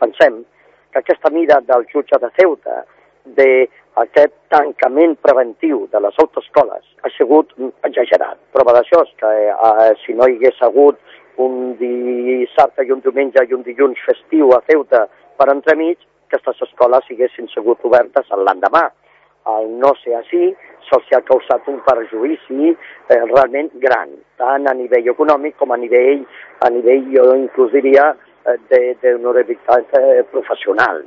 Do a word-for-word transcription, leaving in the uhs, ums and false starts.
pensem que aquesta mida del jutge de Ceuta, d'aquest tancament preventiu de les autoescoles, ha sigut exagerat. Prova d'això és que eh, si no hi hagués hagut un dissabte i un diumenge i un dilluns festiu a Ceuta per entremig, aquestes escoles haguessin sigut obertes l'endemà. Al no ser així, se'ls ha causat un perjudici eh, realment gran, tant a nivell econòmic com a nivell, a nivell jo inclús diria, eh, d'honorabilitat eh, professional.